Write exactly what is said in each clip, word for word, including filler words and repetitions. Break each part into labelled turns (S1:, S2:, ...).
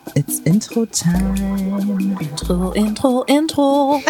S1: It's Intro Time.
S2: Intro, Intro, Intro.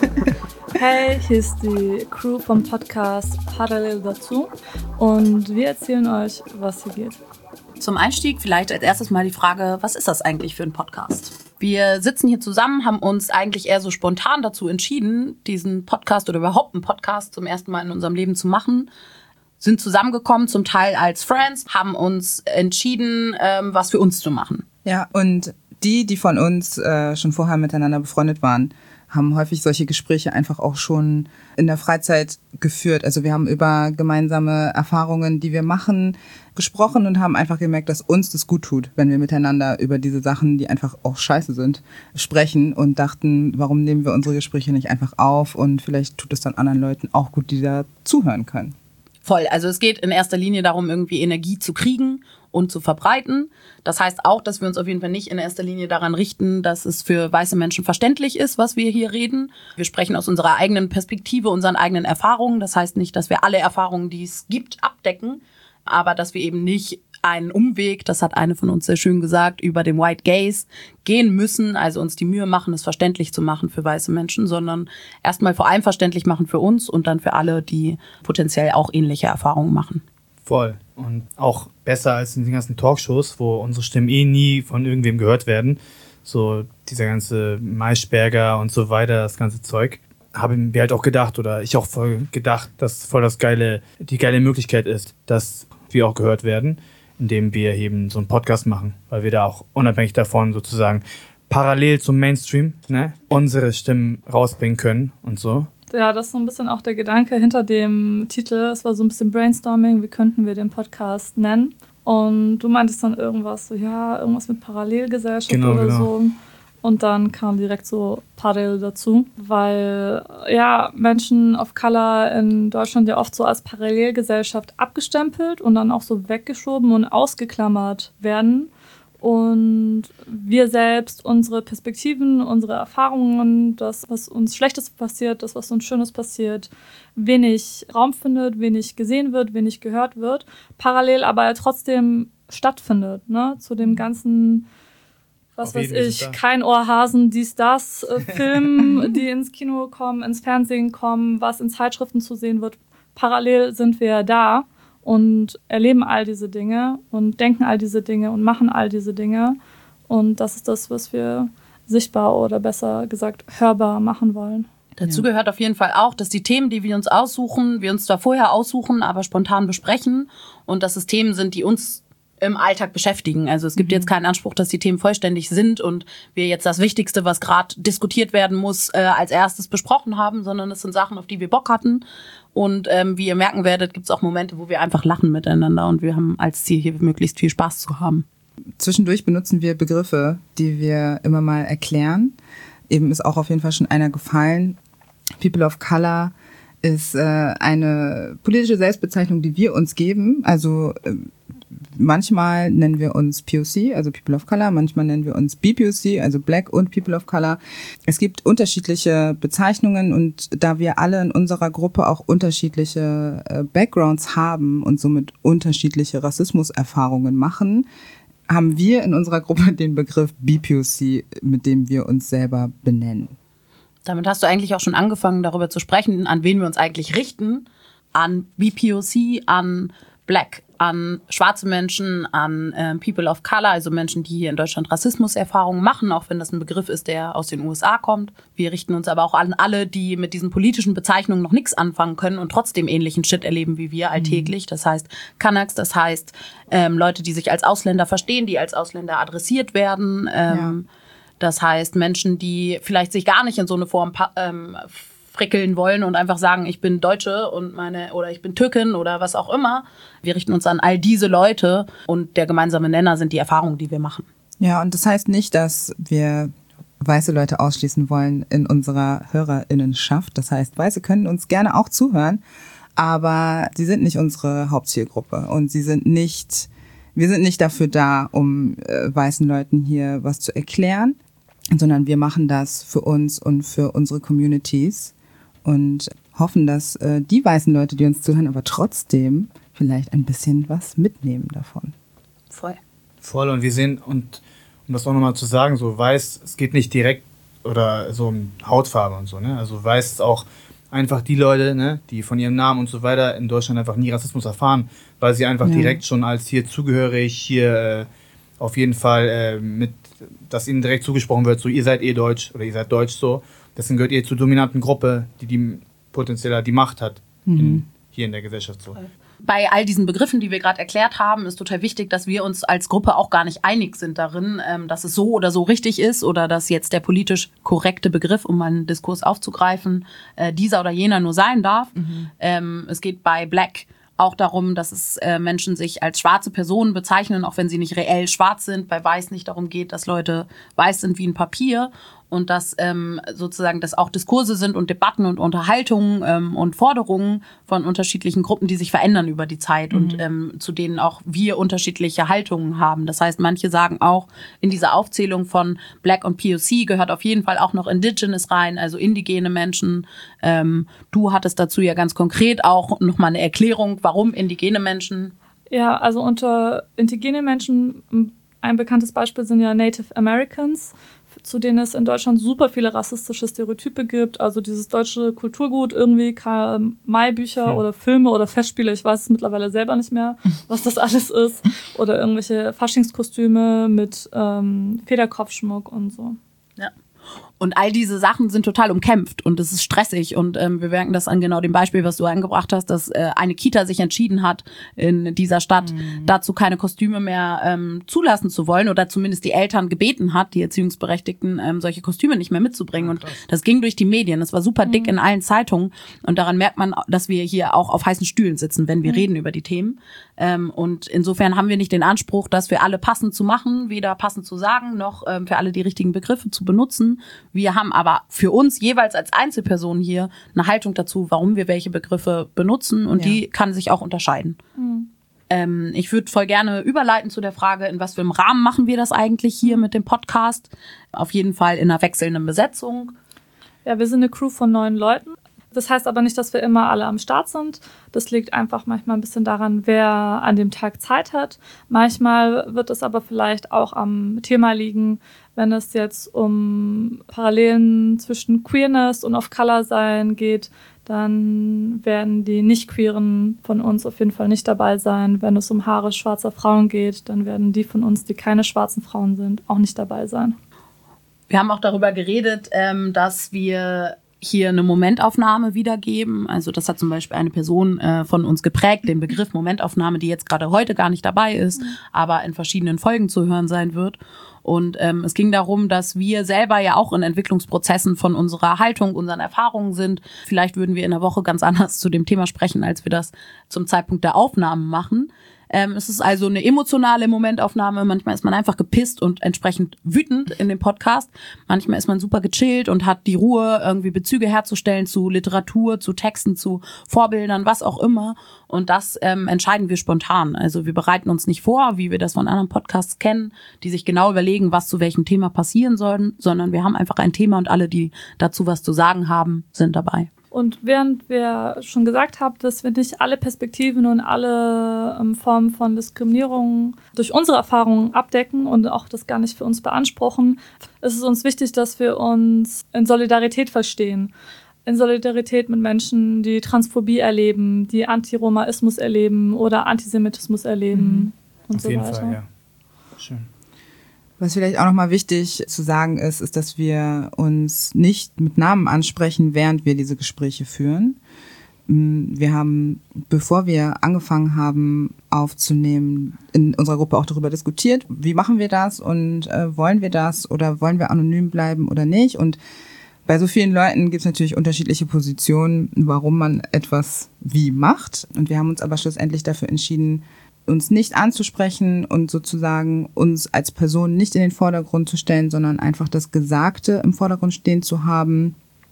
S3: Hey, hier ist die Crew vom Podcast Parallel dazu und wir erzählen euch, was hier geht.
S2: Zum Einstieg vielleicht als erstes mal die Frage, was ist das eigentlich für ein Podcast? Wir sitzen hier zusammen, haben uns eigentlich eher so spontan dazu entschieden, diesen Podcast oder überhaupt einen Podcast zum ersten Mal in unserem Leben zu machen. Sind zusammengekommen, zum Teil als Friends, haben uns entschieden, ähm, was für uns zu machen.
S1: Ja, und die, die von uns äh, schon vorher miteinander befreundet waren, haben häufig solche Gespräche einfach auch schon in der Freizeit geführt. Also wir haben über gemeinsame Erfahrungen, die wir machen, gesprochen und haben einfach gemerkt, dass uns das gut tut, wenn wir miteinander über diese Sachen, die einfach auch scheiße sind, sprechen und dachten, warum nehmen wir unsere Gespräche nicht einfach auf und vielleicht tut es dann anderen Leuten auch gut, die da zuhören können.
S2: Voll. Also es geht in erster Linie darum, irgendwie Energie zu kriegen und zu verbreiten. Das heißt auch, dass wir uns auf jeden Fall nicht in erster Linie daran richten, dass es für weiße Menschen verständlich ist, was wir hier reden. Wir sprechen aus unserer eigenen Perspektive, unseren eigenen Erfahrungen. Das heißt nicht, dass wir alle Erfahrungen, die es gibt, abdecken, aber dass wir eben nicht einen Umweg, das hat eine von uns sehr schön gesagt, über den White Gaze gehen müssen, also uns die Mühe machen, es verständlich zu machen für weiße Menschen, sondern erstmal vor allem verständlich machen für uns und dann für alle, die potenziell auch ähnliche Erfahrungen machen.
S4: Voll. Und auch besser als in den ganzen Talkshows, wo unsere Stimmen eh nie von irgendwem gehört werden. So dieser ganze Maischberger und so weiter, das ganze Zeug. Haben wir halt auch gedacht, oder ich auch voll gedacht, dass voll das geile, die geile Möglichkeit ist, dass wir auch gehört werden, indem wir eben so einen Podcast machen, weil wir da auch unabhängig davon sozusagen parallel zum Mainstream, ne, unsere Stimmen rausbringen können und so.
S3: Ja, das ist so ein bisschen auch der Gedanke hinter dem Titel. Es war so ein bisschen Brainstorming, wie könnten wir den Podcast nennen? Und du meintest dann irgendwas so, ja, irgendwas mit Parallelgesellschaft
S4: genau,
S3: oder
S4: genau.
S3: so. Und dann kam direkt so Parallel dazu, weil ja Menschen of Color in Deutschland ja oft so als Parallelgesellschaft abgestempelt und dann auch so weggeschoben und ausgeklammert werden. Und wir selbst, unsere Perspektiven, unsere Erfahrungen, das, was uns Schlechtes passiert, das, was uns Schönes passiert, wenig Raum findet, wenig gesehen wird, wenig gehört wird, parallel aber trotzdem stattfindet, ne, zu dem ganzen, was weiß ich, kein Ohrhasen, dies, das, äh, Film, die ins Kino kommen, ins Fernsehen kommen, was in Zeitschriften zu sehen wird. Parallel sind wir da und erleben all diese Dinge und denken all diese Dinge und machen all diese Dinge. Und das ist das, was wir sichtbar oder besser gesagt hörbar machen wollen.
S2: Dazu gehört auf jeden Fall auch, dass die Themen, die wir uns aussuchen, wir uns zwar vorher aussuchen, aber spontan besprechen und dass es Themen sind, die uns im Alltag beschäftigen. Also es gibt jetzt keinen Anspruch, dass die Themen vollständig sind und wir jetzt das Wichtigste, was gerade diskutiert werden muss, äh, als erstes besprochen haben, sondern es sind Sachen, auf die wir Bock hatten. Und ähm, wie ihr merken werdet, gibt es auch Momente, wo wir einfach lachen miteinander und wir haben als Ziel, hier möglichst viel Spaß zu haben.
S1: Zwischendurch benutzen wir Begriffe, die wir immer mal erklären. Eben ist auch auf jeden Fall schon einer gefallen. People of Color ist äh, eine politische Selbstbezeichnung, die wir uns geben. Also äh, manchmal nennen wir uns P O C, also People of Color, manchmal nennen wir uns B P O C, also Black und People of Color. Es gibt unterschiedliche Bezeichnungen und da wir alle in unserer Gruppe auch unterschiedliche äh, Backgrounds haben und somit unterschiedliche Rassismuserfahrungen machen, haben wir in unserer Gruppe den Begriff B P O C, mit dem wir uns selber benennen.
S2: Damit hast du eigentlich auch schon angefangen, darüber zu sprechen, an wen wir uns eigentlich richten. An B P O C, an Black, an schwarze Menschen, an äh, People of Color, also Menschen, die hier in Deutschland Rassismuserfahrungen machen, auch wenn das ein Begriff ist, der aus den U S A kommt. Wir richten uns aber auch an alle, die mit diesen politischen Bezeichnungen noch nichts anfangen können und trotzdem ähnlichen Shit erleben wie wir alltäglich. Das heißt Kanaks, das heißt ähm, Leute, die sich als Ausländer verstehen, die als Ausländer adressiert werden. Ähm, ja. Das heißt Menschen, die vielleicht sich gar nicht in so eine Form ähm, frickeln wollen und einfach sagen, ich bin Deutsche und meine oder ich bin Türkin oder was auch immer. Wir richten uns an all diese Leute und der gemeinsame Nenner sind die Erfahrungen, die wir machen.
S1: Ja, und das heißt nicht, dass wir weiße Leute ausschließen wollen in unserer HörerInnenschaft. Das heißt, Weiße können uns gerne auch zuhören, aber sie sind nicht unsere Hauptzielgruppe und sie sind nicht, wir sind nicht dafür da, um äh, weißen Leuten hier was zu erklären, sondern wir machen das für uns und für unsere Communities. Und hoffen, dass äh, die weißen Leute, die uns zuhören, aber trotzdem vielleicht ein bisschen was mitnehmen davon.
S2: Voll.
S4: Voll. Und wir sehen und um das auch nochmal zu sagen, so weiß, es geht nicht direkt oder so um Hautfarbe und so, ne? Also weiß ist auch einfach die Leute, ne, die von ihrem Namen und so weiter in Deutschland einfach nie Rassismus erfahren, weil sie einfach ja. direkt schon als hier zugehörig, hier äh, auf jeden Fall äh, mit, dass ihnen direkt zugesprochen wird, so ihr seid eh Deutsch oder ihr seid Deutsch so. Deswegen gehört ihr zur dominanten Gruppe, die die potenziell die Macht hat mhm. in, hier in der Gesellschaft so.
S2: Bei all diesen Begriffen, die wir gerade erklärt haben, ist total wichtig, dass wir uns als Gruppe auch gar nicht einig sind darin, ähm, dass es so oder so richtig ist oder dass jetzt der politisch korrekte Begriff, um mal einen Diskurs aufzugreifen, äh, dieser oder jener nur sein darf. Mhm. Ähm, es geht bei Black auch darum, dass es äh, Menschen sich als schwarze Personen bezeichnen, auch wenn sie nicht reell schwarz sind. Bei Weiß nicht darum geht, dass Leute weiß sind wie ein Papier. Und dass ähm, sozusagen das auch Diskurse sind und Debatten und Unterhaltungen ähm, und Forderungen von unterschiedlichen Gruppen, die sich verändern über die Zeit mhm. und ähm, zu denen auch wir unterschiedliche Haltungen haben. Das heißt, manche sagen auch, in dieser Aufzählung von Black und P O C gehört auf jeden Fall auch noch Indigenous rein, also indigene Menschen. Ähm, du hattest dazu ja ganz konkret auch nochmal eine Erklärung, warum indigene Menschen.
S3: Ja, also unter indigene Menschen, ein bekanntes Beispiel sind ja Native Americans, zu denen es in Deutschland super viele rassistische Stereotype gibt. Also dieses deutsche Kulturgut, irgendwie Karl-May-Bücher hm. oder Filme oder Festspiele, ich weiß es mittlerweile selber nicht mehr, was das alles ist. Oder irgendwelche Faschingskostüme mit ähm, Federkopfschmuck und so.
S2: Ja. Und all diese Sachen sind total umkämpft und es ist stressig und ähm, wir merken das an genau dem Beispiel, was du eingebracht hast, dass äh, eine Kita sich entschieden hat, in dieser Stadt mhm. dazu keine Kostüme mehr ähm, zulassen zu wollen oder zumindest die Eltern gebeten hat, die Erziehungsberechtigten, ähm, solche Kostüme nicht mehr mitzubringen. Und das ging durch die Medien, das war super dick mhm. in allen Zeitungen und daran merkt man, dass wir hier auch auf heißen Stühlen sitzen, wenn wir mhm. reden über die Themen. Ähm, und insofern haben wir nicht den Anspruch, das für alle passend zu machen, weder passend zu sagen, noch ähm, für alle die richtigen Begriffe zu benutzen. Wir haben aber für uns jeweils als Einzelperson hier eine Haltung dazu, warum wir welche Begriffe benutzen und ja. die kann sich auch unterscheiden. Mhm. Ähm, ich würde voll gerne überleiten zu der Frage, in was für einem Rahmen machen wir das eigentlich hier mit dem Podcast? Auf jeden Fall in einer wechselnden Besetzung.
S3: Ja, wir sind eine Crew von neun Leuten. Das heißt aber nicht, dass wir immer alle am Start sind. Das liegt einfach manchmal ein bisschen daran, wer an dem Tag Zeit hat. Manchmal wird es aber vielleicht auch am Thema liegen, wenn es jetzt um Parallelen zwischen Queerness und Off-Color-Sein geht, dann werden die Nicht-Queeren von uns auf jeden Fall nicht dabei sein. Wenn es um Haare schwarzer Frauen geht, dann werden die von uns, die keine schwarzen Frauen sind, auch nicht dabei sein.
S2: Wir haben auch darüber geredet, dass wir hier eine Momentaufnahme wiedergeben. Also das hat zum Beispiel eine Person äh, von uns geprägt, den Begriff Momentaufnahme, die jetzt gerade heute gar nicht dabei ist, mhm. aber in verschiedenen Folgen zu hören sein wird. Und ähm, es ging darum, dass wir selber ja auch in Entwicklungsprozessen von unserer Haltung, unseren Erfahrungen sind. Vielleicht würden wir in der Woche ganz anders zu dem Thema sprechen, als wir das zum Zeitpunkt der Aufnahmen machen. Ähm, es ist also eine emotionale Momentaufnahme. Manchmal ist man einfach gepisst und entsprechend wütend in dem Podcast. Manchmal ist man super gechillt und hat die Ruhe, irgendwie Bezüge herzustellen zu Literatur, zu Texten, zu Vorbildern, was auch immer. Und das ähm, entscheiden wir spontan. Also wir bereiten uns nicht vor, wie wir das von anderen Podcasts kennen, die sich genau überlegen, was zu welchem Thema passieren soll, sondern wir haben einfach ein Thema und alle, die dazu was zu sagen haben, sind dabei.
S3: Und während wir schon gesagt haben, dass wir nicht alle Perspektiven und alle ähm, Formen von Diskriminierung durch unsere Erfahrungen abdecken und auch das gar nicht für uns beanspruchen, ist es uns wichtig, dass wir uns in Solidarität verstehen. In Solidarität mit Menschen, die Transphobie erleben, die Antiromaismus erleben oder Antisemitismus erleben mhm. und
S4: Auf
S3: so
S4: jeden
S3: weiter.
S4: Fall, ja. Schön.
S1: Was vielleicht auch nochmal wichtig zu sagen ist, ist, dass wir uns nicht mit Namen ansprechen, während wir diese Gespräche führen. Wir haben, bevor wir angefangen haben aufzunehmen, in unserer Gruppe auch darüber diskutiert, wie machen wir das und äh, wollen wir das oder wollen wir anonym bleiben oder nicht. Und bei so vielen Leuten gibt es natürlich unterschiedliche Positionen, warum man etwas wie macht. Und wir haben uns aber schlussendlich dafür entschieden, uns nicht anzusprechen und sozusagen uns als Person nicht in den Vordergrund zu stellen, sondern einfach das Gesagte im Vordergrund stehen zu haben.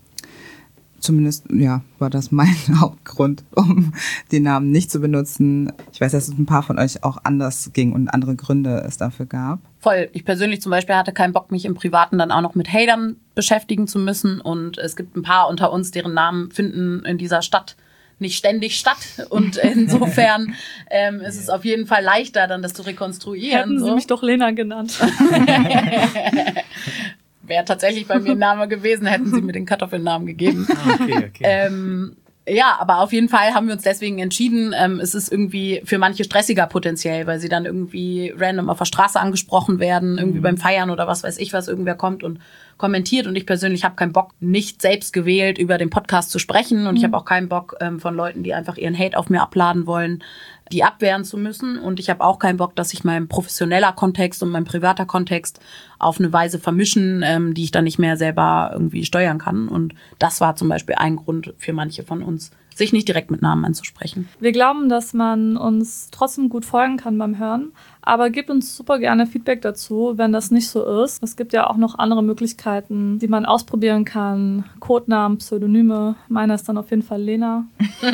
S1: Zumindest, ja, war das mein Hauptgrund, um den Namen nicht zu benutzen. Ich weiß, dass es ein paar von euch auch anders ging und andere Gründe es dafür gab.
S2: Voll. Ich persönlich zum Beispiel hatte keinen Bock, mich im Privaten dann auch noch mit Hatern beschäftigen zu müssen. Und es gibt ein paar unter uns, deren Namen finden in dieser Stadt nicht ständig statt. Und insofern ähm, ist es auf jeden Fall leichter, dann das zu rekonstruieren.
S3: Hätten
S2: so.
S3: Sie mich doch Lena genannt.
S2: Wäre tatsächlich bei mir ein Name gewesen, hätten Sie mir den Kartoffelnamen gegeben.
S4: Okay, okay.
S2: Ähm, ja, aber auf jeden Fall haben wir uns deswegen entschieden, ähm, es ist irgendwie für manche stressiger potenziell, weil sie dann irgendwie random auf der Straße angesprochen werden, irgendwie mhm. beim Feiern oder was weiß ich was, irgendwer kommt und kommentiert. Und ich persönlich habe keinen Bock, nicht selbst gewählt über den Podcast zu sprechen. Und mhm. ich habe auch keinen Bock ähm, von Leuten, die einfach ihren Hate auf mir abladen wollen, die abwehren zu müssen. Und ich habe auch keinen Bock, dass sich mein professioneller Kontext und mein privater Kontext auf eine Weise vermischen, ähm, die ich dann nicht mehr selber irgendwie steuern kann. Und das war zum Beispiel ein Grund für manche von uns, sich nicht direkt mit Namen anzusprechen.
S3: Wir glauben, dass man uns trotzdem gut folgen kann beim Hören, aber gebt uns super gerne Feedback dazu, wenn das nicht so ist. Es gibt ja auch noch andere Möglichkeiten, die man ausprobieren kann. Codenamen, Pseudonyme. Meiner ist dann auf jeden Fall Lena.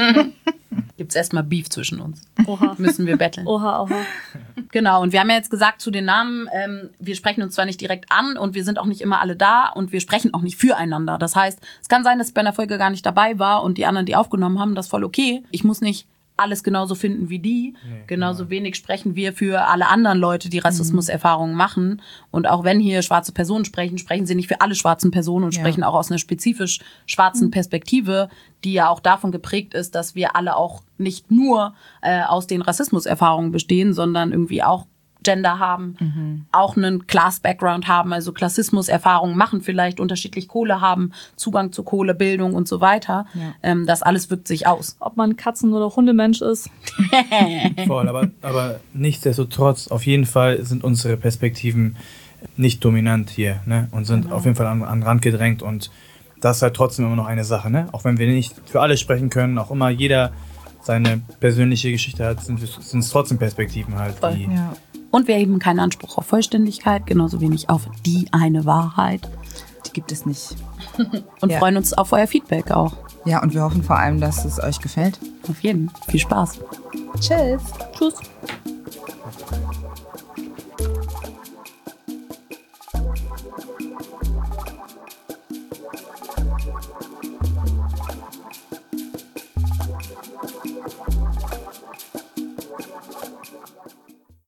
S2: Gibt's erstmal Beef zwischen uns.
S3: Oha.
S2: Müssen wir betteln.
S3: Oha, oha.
S2: Genau, und wir haben ja jetzt gesagt zu den Namen, ähm, wir sprechen uns zwar nicht direkt an und wir sind auch nicht immer alle da und wir sprechen auch nicht füreinander. Das heißt, es kann sein, dass ich bei einer Folge gar nicht dabei war und die anderen, die aufgenommen haben, das ist voll okay. Ich muss nicht alles genauso finden wie die. Nee, genauso genau. wenig sprechen wir für alle anderen Leute, die Rassismuserfahrungen machen. Und auch wenn hier schwarze Personen sprechen, sprechen sie nicht für alle schwarzen Personen und ja. sprechen auch aus einer spezifisch schwarzen mhm. Perspektive, die ja auch davon geprägt ist, dass wir alle auch nicht nur äh, aus den Rassismuserfahrungen bestehen, sondern irgendwie auch Gender haben, mhm. auch einen Class-Background haben, also Klassismus-Erfahrungen machen, vielleicht unterschiedlich Kohle haben, Zugang zu Kohle, Bildung und so weiter. Ja. Ähm, das alles wirkt sich aus.
S3: Ob man Katzen- oder Hundemensch ist.
S4: Voll, aber, aber nichtsdestotrotz, auf jeden Fall sind unsere Perspektiven nicht dominant hier, ne? Und sind genau. auf jeden Fall an, an den Rand gedrängt und das ist halt trotzdem immer noch eine Sache, ne? Auch wenn wir nicht für alle sprechen können, auch immer jeder seine persönliche Geschichte hat, sind es trotzdem Perspektiven halt,
S2: Voll.
S4: die...
S2: Ja. Und wir erheben keinen Anspruch auf Vollständigkeit, genauso wenig auf die eine Wahrheit.
S1: Die gibt es nicht.
S2: Und
S1: ja.
S2: freuen uns auf euer Feedback auch.
S1: Ja, und wir hoffen vor allem, dass es euch gefällt.
S2: Auf jeden. Viel Spaß.
S1: Tschüss.
S3: Tschüss.